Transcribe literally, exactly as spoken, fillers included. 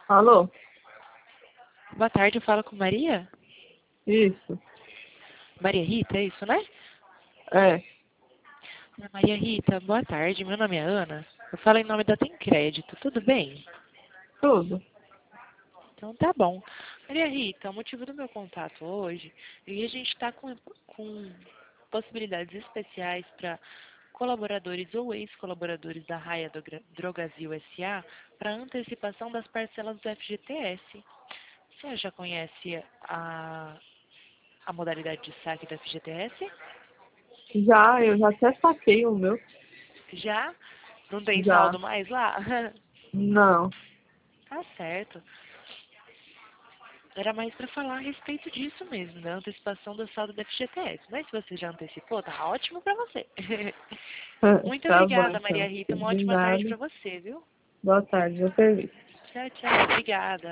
Alô? Boa tarde, eu falo com Maria? Isso. Maria Rita, é isso, né? É. Maria Rita, boa tarde, meu nome é Ana. Eu falo em nome da Tem Crédito, tudo bem? Tudo. Então tá bom. Maria Rita, o motivo do meu contato hoje é que a gente está com, com possibilidades especiais para colaboradores ou ex-colaboradores da Raia do Gra- Drogazil S A para antecipação das parcelas do F G T S. Você já conhece a, a modalidade de saque do F G T S? Já, eu já até saquei o meu. Já? Não tem Já. saldo mais lá? Não. Tá certo. Era mais para falar a respeito disso mesmo, da antecipação do saldo do F G T S. Mas se você já antecipou, tá ótimo para você. Muito Tá bom, obrigada, Maria então. Rita. Uma De ótima tarde nada. para você, viu? Boa tarde, eu serviço. Tchau, tchau. Obrigada.